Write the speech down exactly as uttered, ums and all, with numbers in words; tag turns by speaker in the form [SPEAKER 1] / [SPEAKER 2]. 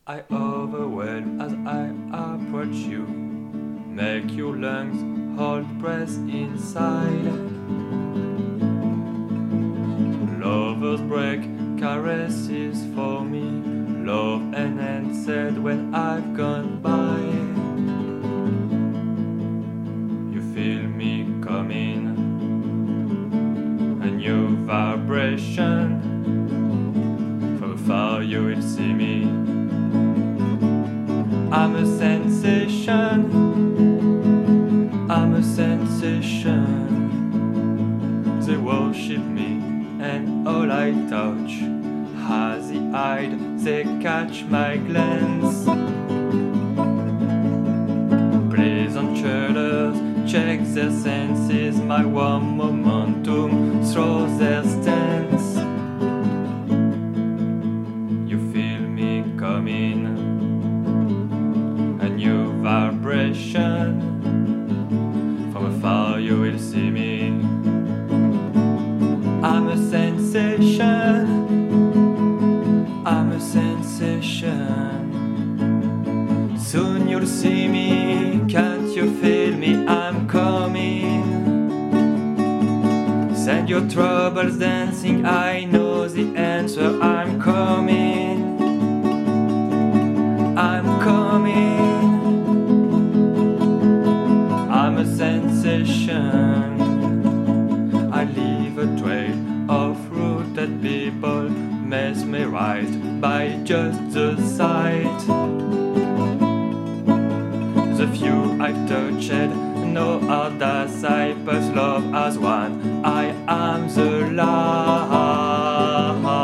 [SPEAKER 1] I overwhelm as I approach you. Make your lungs hold breath inside. Lovers break caresses for me. Love enhanced when I've gone by. You feel me coming, a new vibration. From afar you will see me. I'm a sensation. I'm a sensation. They worship me, and all I touch has the eye. They catch my glance. Pleasant shoulders check their senses. My warm momentum throws their stance. You feel me coming, a new vibration. From afar you will see me. I'm a sensation. I'm a sensation. Soon you'll see me. Can't you feel me? I'm coming. Send your troubles dancing. I know the answer. I'm coming. I'm coming. I'm a sensation. I leave a trail of rooted people, mesmerized by just the sight. The few I've touched know our disciples love as one. I am the light.